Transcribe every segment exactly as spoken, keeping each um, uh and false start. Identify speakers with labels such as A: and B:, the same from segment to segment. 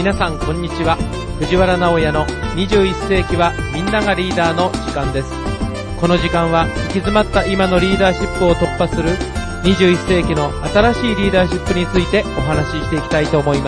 A: 皆さんこんにちは。藤原直也のにじゅういっ世紀はみんながリーダーの時間です。この時間は行き詰まった今のリーダーシップを突破するにじゅういっ世紀の新しいリーダーシップについてお話ししていきたいと思います。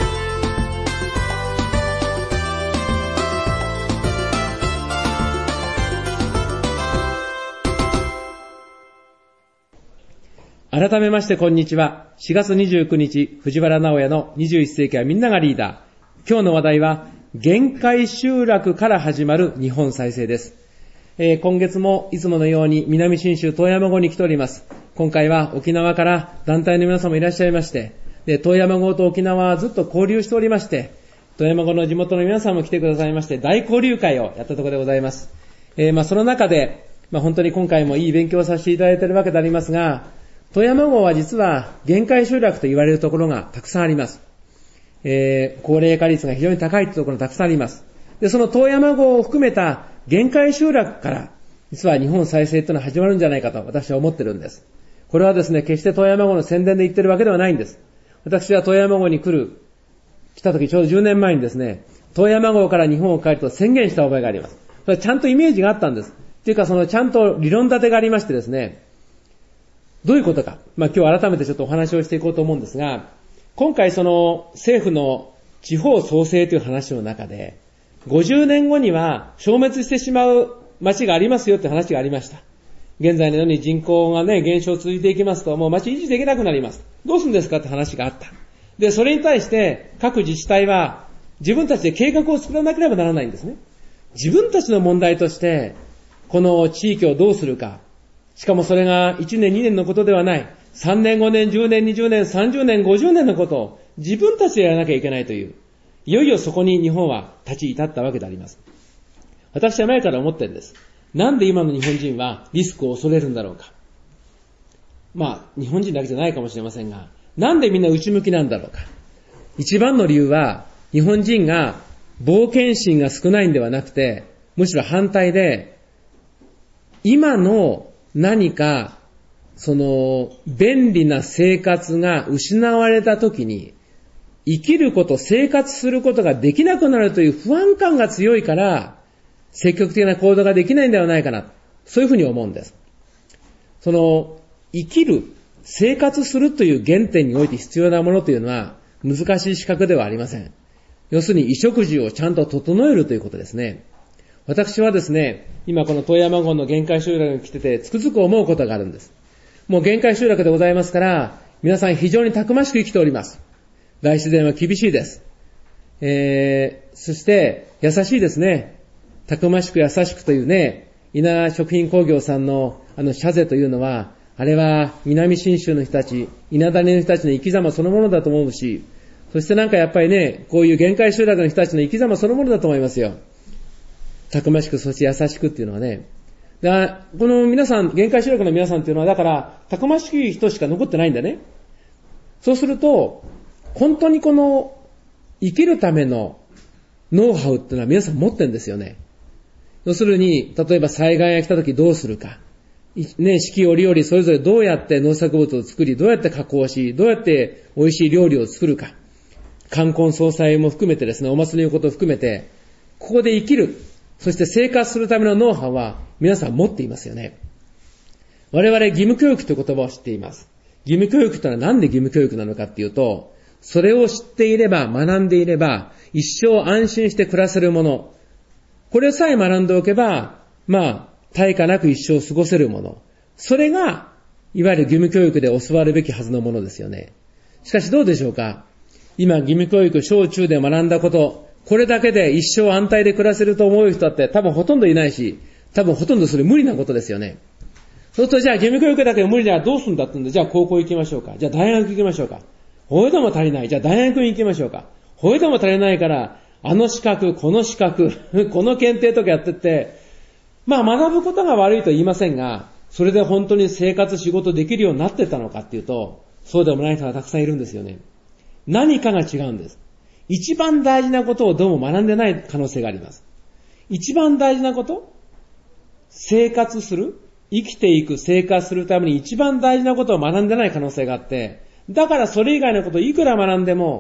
A: 改めましてこんにちは。しがつにじゅうくにち、藤原直也のにじゅういっ世紀はみんながリーダー。今日の話題は、限界集落から始まる日本再生です。えー、今月もいつものように南信州遠山郷に来ております。今回は沖縄から団体の皆様いらっしゃいまして、で、遠山郷と沖縄はずっと交流しておりまして、遠山郷の地元の皆さんも来てくださいまして、大交流会をやったところでございます。えー、まあその中で、まあ本当に今回もいい勉強をさせていただいているわけでありますが、遠山郷は実は限界集落と言われるところがたくさんあります。えー、高齢化率が非常に高いというところがたくさんあります。で、その遠山郷を含めた限界集落から、実は日本再生というのは始まるんじゃないかと私は思ってるんです。これはですね、決して遠山郷の宣伝で言ってるわけではないんです。私は遠山郷に来る、来た時ちょうどじゅうねんまえにですね、遠山郷から日本を変えると宣言した覚えがあります。それちゃんとイメージがあったんです。というかそのちゃんと理論立てがありましてですね、どういうことか。まあ今日改めてちょっとお話をしていこうと思うんですが、今回その政府の地方創生という話の中で、ごじゅうねんごには消滅してしまう町がありますよって話がありました。現在のように人口がね、減少続いていきますと、もう町維持できなくなります。どうするんですかって話があった。で、それに対して各自治体は自分たちで計画を作らなければならないんですね。自分たちの問題として、この地域をどうするか。しかもそれがいちねんにねんのことではない。さんねんごねんじゅうねんにじゅうねんさんじゅうねんごじゅうねんのことを自分たちでやらなきゃいけないという。いよいよそこに日本は立ち至ったわけであります。私は前から思ってるんです。なんで今の日本人はリスクを恐れるんだろうか。まあ日本人だけじゃないかもしれませんが、なんでみんな内向きなんだろうか。一番の理由は日本人が冒険心が少ないんではなくて、むしろ反対で今の何か、その、便利な生活が失われたときに、生きること、生活することができなくなるという不安感が強いから、積極的な行動ができないんではないかな。そういうふうに思うんです。その、生きる、生活するという原点において必要なものというのは、難しい資格ではありません。要するに、衣食住をちゃんと整えるということですね。私はですね、今この遠山郷の限界集落に来ててつくづく思うことがあるんです。もう限界集落でございますから、皆さん非常にたくましく生きております。大自然は厳しいです。えー、そして優しいですね。たくましく優しくというね、稲食品工業さんのあの社税というのは、あれは南信州の人たち、稲谷の人たちの生き様そのものだと思うし、そしてなんかやっぱりね、こういう限界集落の人たちの生き様そのものだと思いますよ。たくましく、そして優しくっていうのはね。だからこの皆さん、限界集落の皆さんっていうのは、だから、たくましい人しか残ってないんだね。そうすると、本当にこの、生きるためのノウハウっていうのは皆さん持ってるんですよね。要するに、例えば災害が来た時どうするか。ね、四季折々それぞれどうやって農作物を作り、どうやって加工し、どうやって美味しい料理を作るか。冠婚葬祭も含めてですね、お祭りのことを含めて、ここで生きる。そして生活するためのノウハウは皆さん持っていますよね。我々義務教育という言葉を知っています。義務教育というのは何で義務教育なのかっていうと、それを知っていれば、学んでいれば、一生安心して暮らせるもの。これさえ学んでおけば、まあ、対価なく一生過ごせるもの。それが、いわゆる義務教育で教わるべきはずのものですよね。しかしどうでしょうか。今、義務教育、小中で学んだこと、これだけで一生安泰で暮らせると思う人って多分ほとんどいないし、多分ほとんどそれ無理なことですよね。そうするとじゃあ義務教育だけ無理だどうするんだって言うんで、じゃあ高校行きましょうか。じゃあ大学行きましょうか。ほいでも足りない。じゃあ大学に行きましょうか。ほいでも足りないから、あの資格、この資格、この検定とかやってって、まあ学ぶことが悪いと言いませんが、それで本当に生活仕事できるようになってたのかっていうと、そうでもない人がたくさんいるんですよね。何かが違うんです。一番大事なことをどうも学んでない可能性があります。一番大事なこと、生活する、生きていく、生活するために一番大事なことを学んでない可能性があって、だからそれ以外のことをいくら学んでも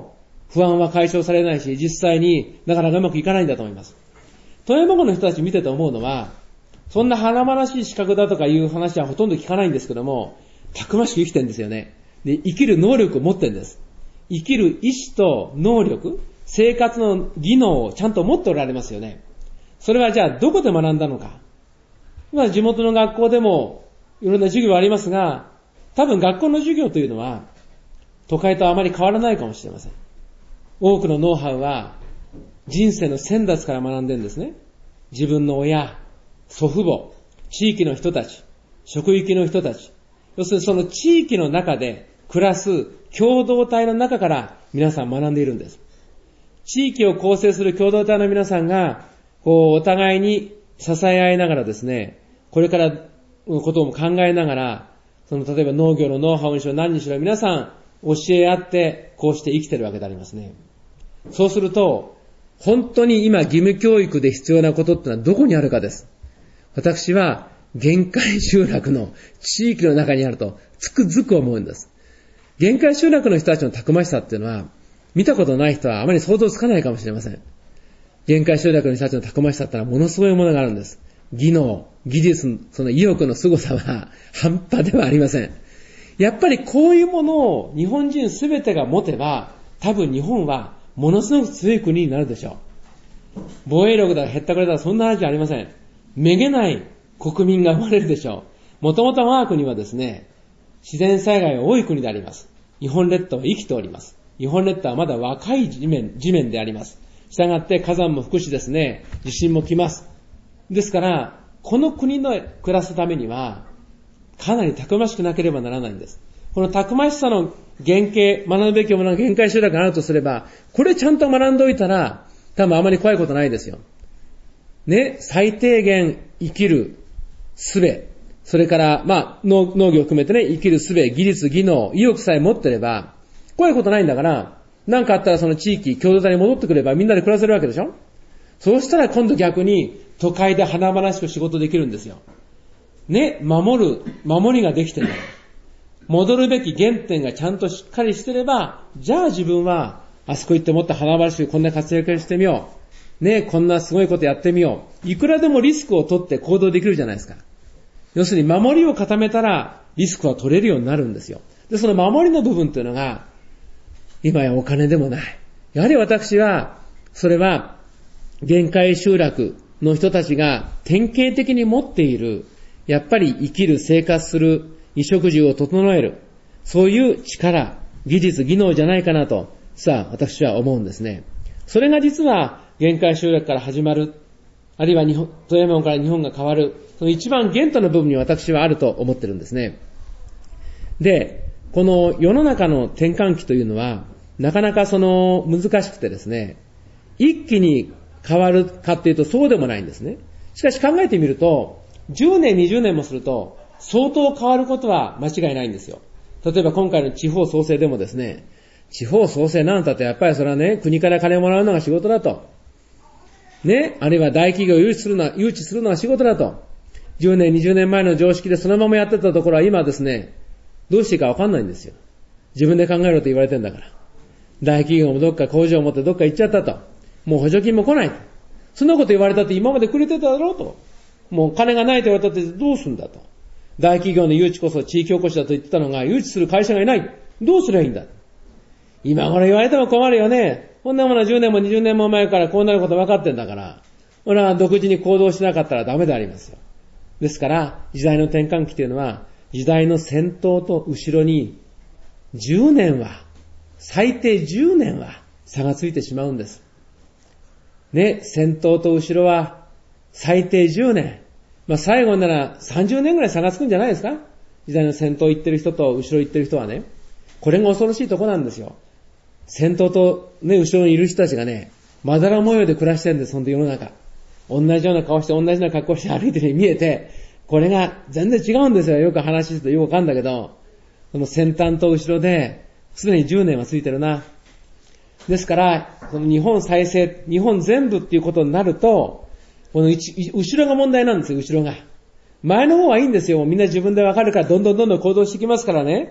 A: 不安は解消されないし、実際になかなかうまくいかないんだと思います。富山県の人たち見てて思うのは、そんな華々しい資格だとかいう話はほとんど聞かないんですけども、たくましく生きてるんですよね。で、生きる能力を持ってるんです。生きる意志と能力、生活の技能をちゃんと持っておられますよね。それはじゃあどこで学んだのか。今地元の学校でもいろんな授業はありますが、多分学校の授業というのは都会とあまり変わらないかもしれません。多くのノウハウは人生の先達から学んでるんですね。自分の親、祖父母、地域の人たち、職域の人たち、要するにその地域の中で暮らす共同体の中から皆さん学んでいるんです。地域を構成する共同体の皆さんが、こうお互いに支え合いながらですね、これからのことも考えながら、その例えば農業のノウハウにしろ何にしろ皆さん教え合ってこうして生きてるわけでありますね。そうすると、本当に今義務教育で必要なことってのはどこにあるかです。私は限界集落の地域の中にあるとつくづく思うんです。限界集落の人たちのたくましさっていうのは、見たことない人はあまり想像つかないかもしれません。限界集落の人たちのたくましさってのはものすごいものがあるんです。技能、技術、その意欲の凄さは半端ではありません。やっぱりこういうものを日本人すべてが持てば、多分日本はものすごく強い国になるでしょう。防衛力だ、減ったくれだ、そんな話じゃありません。めげない国民が生まれるでしょう。もともと我が国はですね、自然災害が多い国であります。日本列島は生きております。日本列島はまだ若い地面、地面であります。したがって火山も吹くしですね、地震も来ます。ですから、この国の暮らすためには、かなりたくましくなければならないんです。このたくましさの原型、学ぶべきものが限界集落があるとすれば、これちゃんと学んでおいたら、多分あまり怖いことないですよ。ね、最低限生きる術、それから、まあ、農, 農業を含めてね、生きる術、技術、技能、意欲さえ持ってれば、怖いことないんだから、何かあったらその地域、共同体に戻ってくればみんなで暮らせるわけでしょ。そうしたら今度逆に都会で華々しく仕事できるんですよ。ね、守る、守りができてる。戻るべき原点がちゃんとしっかりしてれば、じゃあ自分はあそこ行ってもっと華々しくこんな活躍してみよう。ね、こんなすごいことやってみよう。いくらでもリスクを取って行動できるじゃないですか。要するに守りを固めたらリスクは取れるようになるんですよ。で、その守りの部分というのが、今やお金でもない。やはり私は、それは限界集落の人たちが典型的に持っている、やっぱり生きる、生活する、衣食住を整える、そういう力、技術、技能じゃないかなと、さあ私は思うんですね。それが実は限界集落から始まる、あるいは日本、富山から日本が変わる、その一番原点の部分に私はあると思ってるんですね。で、この世の中の転換期というのは、なかなかその難しくてですね、一気に変わるかっていうとそうでもないんですね。しかし考えてみると、じゅうねん、にじゅうねんもすると、相当変わることは間違いないんですよ。例えば今回の地方創生でもですね、地方創生なんたってやっぱりそれはね、国から金をもらうのが仕事だと。ね、あるいは大企業を誘致するのは、誘致するのが仕事だと。じゅうねん、にじゅうねんまえの常識でそのままやってたところは今ですね、どうしていいかわかんないんですよ。自分で考えろと言われてんだから。大企業もどっか工場を持ってどっか行っちゃったと。もう補助金も来ない。そんなこと言われたって今までくれてただろうと。もう金がないと言われたってどうすんだと。大企業の誘致こそ地域おこしだと言ってたのが誘致する会社がいない。どうすればいいんだ。今頃言われても困るよね。こんなものはじゅうねんもにじゅうねんも前からこうなること分かってんだから。俺は独自に行動しなかったらダメでありますよ。ですから時代の転換期というのは時代の先頭と後ろにじゅうねんは、最低じゅうねんは差がついてしまうんです。ね、先頭と後ろは最低じゅうねん。まあ最後ならさんじゅうねんぐらい差がつくんじゃないですか。時代の先頭行ってる人と後ろ行ってる人はね。これが恐ろしいとこなんですよ。先頭とね、後ろにいる人たちがね、まだら模様で暮らしてるんです、その世の中。同じような顔して同じような格好して歩いてるように見えて、これが全然違うんですよ。よく話するとよくわかんだけど、その先端と後ろで、すでにじゅうねんはついてるな。ですから、この日本再生、日本全部っていうことになると、この後ろが問題なんですよ、後ろが。前の方はいいんですよ。みんな自分でわかるからどんどんどんどん行動してきますからね。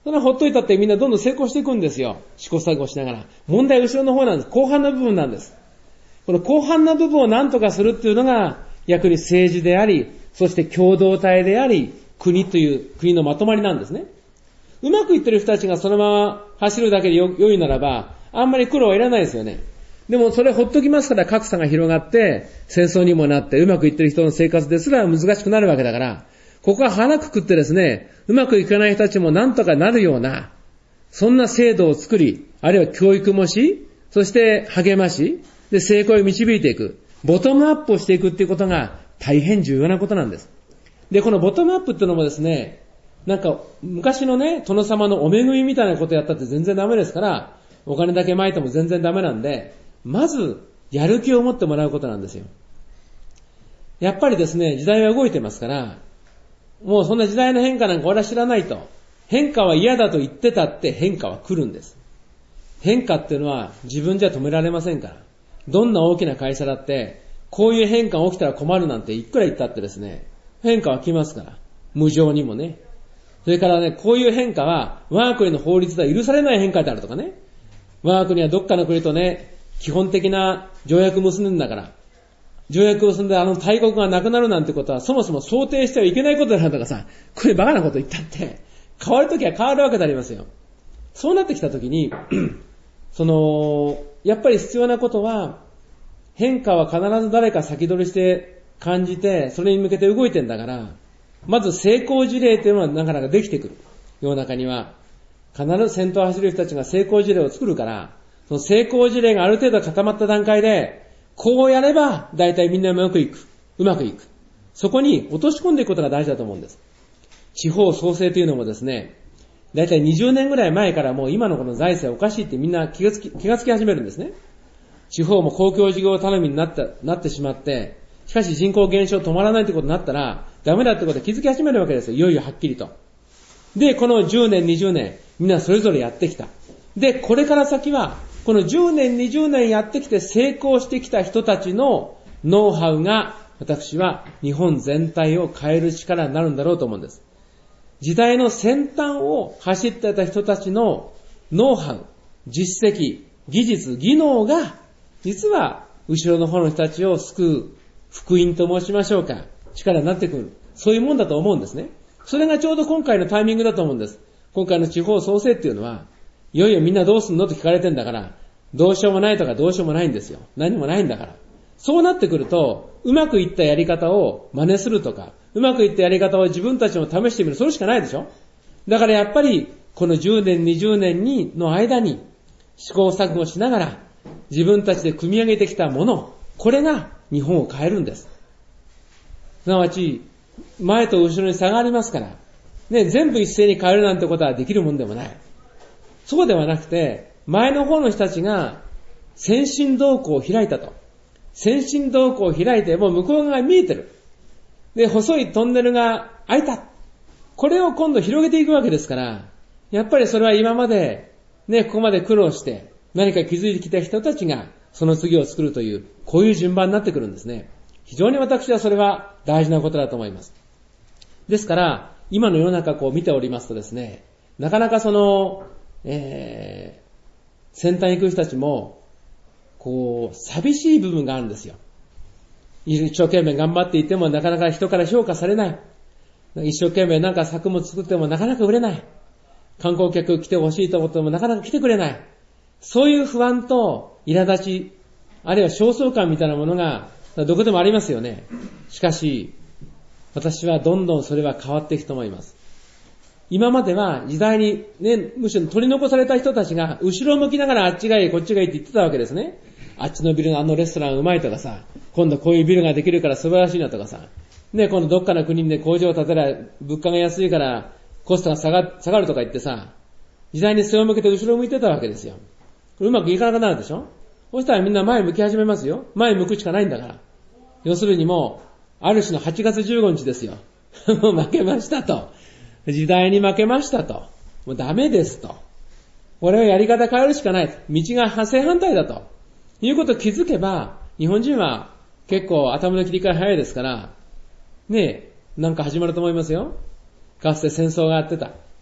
A: それはほっといたってみんなどんどん成功していくんですよ。試行錯誤しながら。問題は後ろの方なんです。後半の部分なんです。この後半の部分を何とかするっていうのが逆に政治であり、そして共同体であり、国という国のまとまりなんですね。うまくいってる人たちがそのまま走るだけでよ良いならば、あんまり苦労はいらないですよね。でもそれほっときますから格差が広がって、戦争にもなってうまくいってる人の生活ですら難しくなるわけだから、ここは腹くくってですね、うまくいかない人たちもなんとかなるような、そんな制度を作り、あるいは教育もし、そして励まし、で成功に導いていく、ボトムアップをしていくっていうことが大変重要なことなんです。で、このボトムアップっていうのもですね、なんか昔のね、殿様のお恵みみたいなことやったって全然ダメですから、お金だけ撒いても全然ダメなんで、まずやる気を持ってもらうことなんですよ。やっぱりですね、時代は動いてますから、もうそんな時代の変化なんか俺は知らないと。変化は嫌だと言ってたって変化は来るんです。変化っていうのは自分じゃ止められませんから。どんな大きな会社だって、こういう変化が起きたら困るなんていくら言ったってですね、変化は来ますから。無情にもね。それからね、こういう変化は我が国の法律では許されない変化であるとかね。我が国はどっかの国とね、基本的な条約を結んでんだから、条約を結んであの大国がなくなるなんてことはそもそも想定してはいけないことだなんとかさ、これバカなこと言ったって、変わるときは変わるわけでありますよ。そうなってきたときに、その、やっぱり必要なことは、変化は必ず誰か先取りして感じて、それに向けて動いてんだから、まず成功事例というのはなかなかできてくる。世の中には、必ず先頭を走る人たちが成功事例を作るから、その成功事例がある程度固まった段階で、こうやれば大体みんなうまくいく。うまくいく。そこに落とし込んでいくことが大事だと思うんです。地方創生というのもですね、大体にじゅうねんぐらい前からもう今のこの財政おかしいってみんな気がつき、気がつき始めるんですね。地方も公共事業頼みになった、なってしまって、しかし人口減少止まらないってことになったら、ダメだってことで気づき始めるわけですよ。いよいよはっきりと。で、このじゅうねん、にじゅうねん、みんなそれぞれやってきた。で、これから先は、このじゅうねん、にじゅうねんやってきて成功してきた人たちのノウハウが、私は日本全体を変える力になるんだろうと思うんです。時代の先端を走ってた人たちのノウハウ、実績、技術、技能が、実は後ろの方の人たちを救う、福音と申しましょうか、力になってくる。そういうもんだと思うんですね。それがちょうど今回のタイミングだと思うんです。今回の地方創生っていうのは、いよいよみんなどうすんのって聞かれてんだから、どうしようもないとかどうしようもないんですよ。何もないんだから。そうなってくると、うまくいったやり方を真似するとか、うまくいったやり方を自分たちも試してみる。それしかないでしょ。だからやっぱり、このじゅうねん、にじゅうねんにの間に、試行錯誤しながら、自分たちで組み上げてきたもの、これが日本を変えるんです。すなわち、前と後ろに差がありますから、ね、全部一斉に変えるなんてことはできるもんでもない。そうではなくて、前の方の人たちが先進動向を開いたと。先進動向を開いて、もう向こう側が見えてる。で、細いトンネルが開いた。これを今度広げていくわけですから、やっぱりそれは今まで、ね、ここまで苦労して、何か気づいてきた人たちが、その次を作るという、こういう順番になってくるんですね。非常に私はそれは大事なことだと思います。ですから、今の世の中こう見ておりますとですね、なかなかその、えー、先端に行く人たちも、こう、寂しい部分があるんですよ。一生懸命頑張っていてもなかなか人から評価されない。一生懸命なんか作物作ってもなかなか売れない。観光客来てほしいと思ってもなかなか来てくれない。そういう不安と苛立ち、あるいは焦燥感みたいなものがどこでもありますよね。しかし、私はどんどんそれは変わっていくと思います。今までは時代にね、むしろ取り残された人たちが後ろ向きながらあっちがいいこっちがいいって言ってたわけですね。あっちのビルのあのレストランうまいとかさ、今度こういうビルができるから素晴らしいなとかさ、ね、今度どっかの国で工場を建てら物価が安いからコストが下が下がるとか言ってさ、時代に背を向けて後ろ向いてたわけですよ。うまくいかなくなるでしょ。そしたらみんな前向き始めますよ。前向くしかないんだから。要するにもう、ある種のはちがつじゅうごにちですよ。もう負けましたと。時代に負けましたと。もうダメですと。これはやり方変えるしかない。道が正反対だと。いうことを気づけば、日本人は結構頭の切り替え早いですから、ねえ、なんか始まると思いますよ。かつて戦争があってた。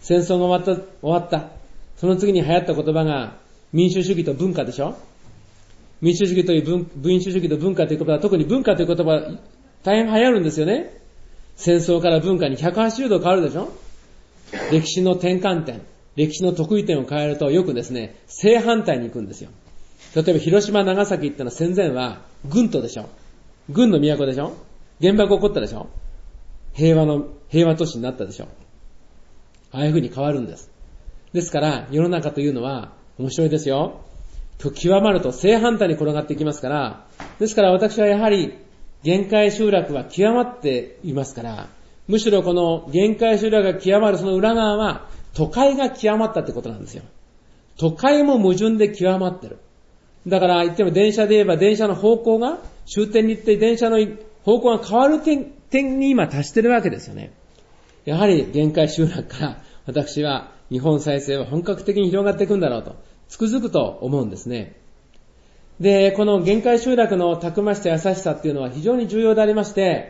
A: 戦争が終わった、終わった。その次に流行った言葉が民主主義と文化でしょ。民主主義という文、民主主義と文化という言葉は、特に文化という言葉は大変流行るんですよね。戦争から文化にひゃくはちじゅうど変わるでしょ。歴史の転換点、歴史の得意点を変えるとよくですね、正反対に行くんですよ。例えば広島、長崎ってのは戦前は軍都でしょ。軍の都でしょ。原爆起こったでしょ。平和の、平和都市になったでしょ。ああいう風に変わるんです。ですから世の中というのは面白いですよ。極まると正反対に転がっていきますから、ですから私はやはり限界集落は極まっていますから、むしろこの限界集落が極まるその裏側は都会が極まったってことなんですよ。都会も矛盾で極まってる。だから言っても電車で言えば電車の方向が終点に行って電車の方向が変わる 点, 点に今達してるわけですよね。やはり限界集落から私は日本再生は本格的に広がっていくんだろうとつくづくと思うんですね。で、この限界集落のたくましさ優しさっていうのは非常に重要でありまして、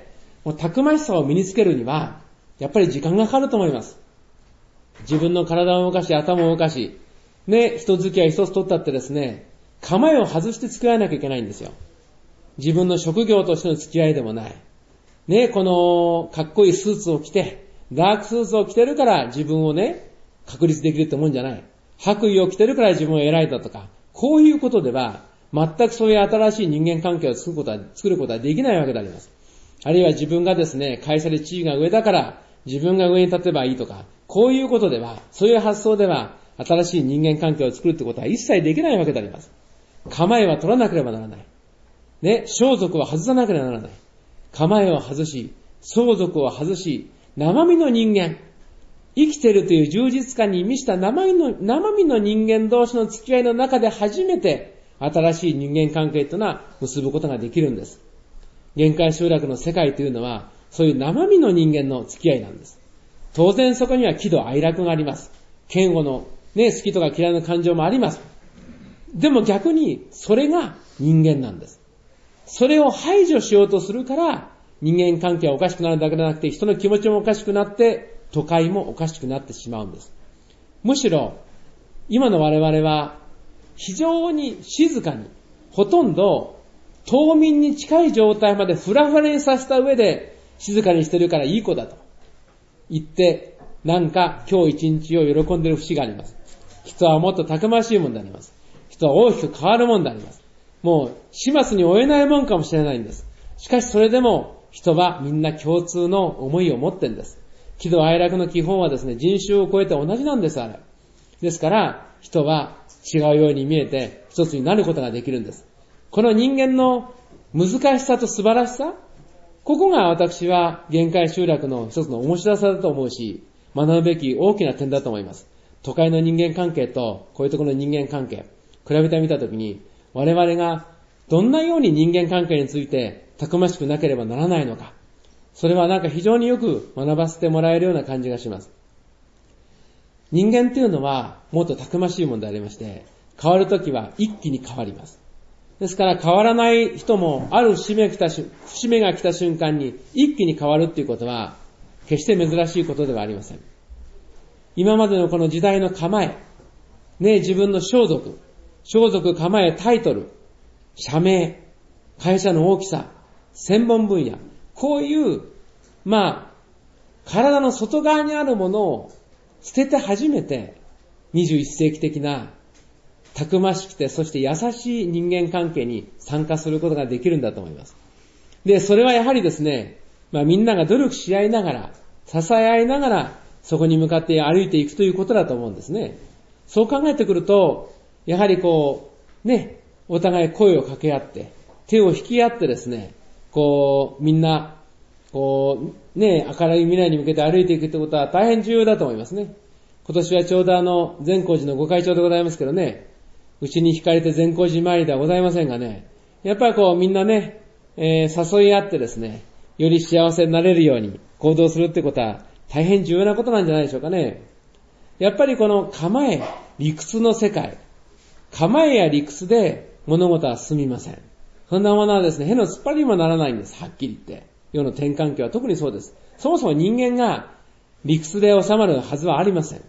A: もうたくましさを身につけるにはやっぱり時間がかかると思います。自分の体を動かし頭を動かしね、人付き合い一つ取ったってですね、構えを外して付き合わなきゃいけないんですよ。自分の職業としての付き合いでもない。ね、このかっこいいスーツを着て、ダークスーツを着てるから自分をね、確立できるってもんじゃない。白衣を着てるから自分を偉いだとか、こういうことでは、全くそういう新しい人間関係を作ることは、作ることはできないわけであります。あるいは自分がですね、会社で地位が上だから、自分が上に立てばいいとか、こういうことでは、そういう発想では、新しい人間関係を作るってことは一切できないわけであります。構えは取らなければならない。ね、装束は外さなければならない。構えを外し、相続を外し、生身の人間、生きているという充実感に満ちた生身の、生身の人間同士の付き合いの中で初めて新しい人間関係というのは結ぶことができるんです。限界集落の世界というのはそういう生身の人間の付き合いなんです。当然そこには喜怒哀楽があります。嫌悪の、ね、好きとか嫌いな感情もあります。でも逆にそれが人間なんです。それを排除しようとするから人間関係はおかしくなるだけでなくて、人の気持ちもおかしくなって都会もおかしくなってしまうんです。むしろ今の我々は非常に静かに、ほとんど冬眠に近い状態までフラフラにさせた上で静かにしてるからいい子だと言って、なんか今日一日を喜んでいる節があります。人はもっとたくましいものであります。人は大きく変わるものであります。もう始末に負えないもんかもしれないんです。しかしそれでも人はみんな共通の思いを持ってるんです。喜怒哀楽の基本はですね、人種を超えて同じなんです、あれ。ですから人は違うように見えて一つになることができるんです。この人間の難しさと素晴らしさ、ここが私は限界集落の一つの面白さだと思うし、学ぶべき大きな点だと思います。都会の人間関係とこういうところの人間関係、比べてみたときに、我々がどんなように人間関係についてたくましくなければならないのか、それはなんか非常によく学ばせてもらえるような感じがします。人間っていうのはもっとたくましいものでありまして、変わるときは一気に変わります。ですから変わらない人もある節目が来た、節目が来た瞬間に一気に変わるっていうことは決して珍しいことではありません。今までのこの時代の構え、ね、自分の装束、装束、構え、タイトル、社名、会社の大きさ、専門分野、こういう、まあ、体の外側にあるものを捨てて初めてにじゅういっ世紀的なたくましくて、そして優しい人間関係に参加することができるんだと思います。で、それはやはりですね、まあみんなが努力し合いながら、支え合いながら、そこに向かって歩いていくということだと思うんですね。そう考えてくると、やはりこう、ね、お互い声を掛け合って、手を引き合ってですね、こう、みんな、こう、ね、明るい未来に向けて歩いていくということは大変重要だと思いますね。今年はちょうどあの、善光寺のご開帳でございますけどね、うちに惹かれて善光寺参りではございませんがね、やっぱりこうみんなね、えー、誘い合ってですね、より幸せになれるように行動するってことは大変重要なことなんじゃないでしょうかね。やっぱりこの構え、理屈の世界、構えや理屈で物事は進みません。そんなものはですね、への突っ張りにもならないんです。はっきり言って。世の転換期は特にそうです。そもそも人間が理屈で収まるはずはありません。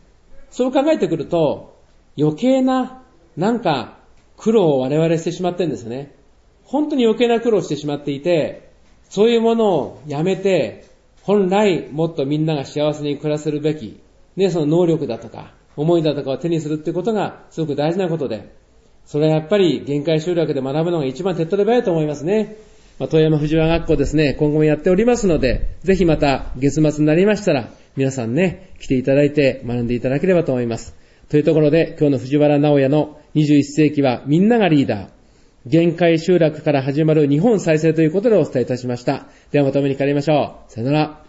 A: そう考えてくると、余計な、なんか、苦労を我々してしまってるんですよね。本当に余計な苦労をしてしまっていて、そういうものをやめて、本来もっとみんなが幸せに暮らせるべき、ね、その能力だとか、思いだとかを手にするっていうことがすごく大事なことで、それはやっぱり限界集落で学ぶのが一番手っ取り早いと思いますね。まあ、富山藤原学校ですね、今後もやっておりますので、ぜひまた月末になりましたら、皆さんね、来ていただいて学んでいただければと思います。というところで、今日の藤原直也のにじゅういっ世紀はみんながリーダー、限界集落から始まる日本再生ということでお伝えいたしました。ではまたお目にかかりましょう。さよなら。